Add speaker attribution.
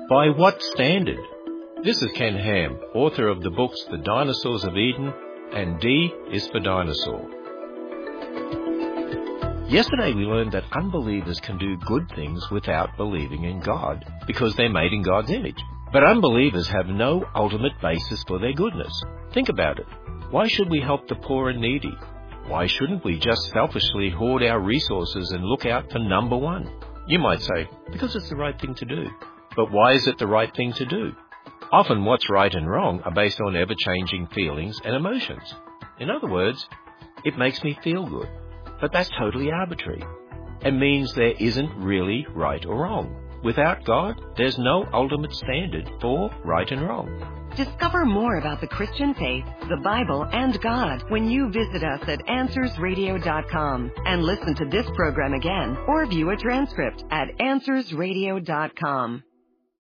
Speaker 1: By what standard? This is Ken Ham, author of the books The Dinosaurs of Eden and D is for Dinosaur. Yesterday we learned that unbelievers can do good things without believing in God because they're made in God's image. But unbelievers have no ultimate basis for their goodness. Think about it. Why should we help the poor and needy? Why shouldn't we just selfishly hoard our resources and look out for number one? You might say, because it's the right thing to do. But why is it the right thing to do? Often what's right and wrong are based on ever-changing feelings and emotions. In other words, it makes me feel good. But that's totally arbitrary and means there isn't really right or wrong. Without God, there's no ultimate standard for right and wrong.
Speaker 2: Discover more about the Christian faith, the Bible, and God when you visit us at AnswersRadio.com and listen to this program again or view a transcript at AnswersRadio.com.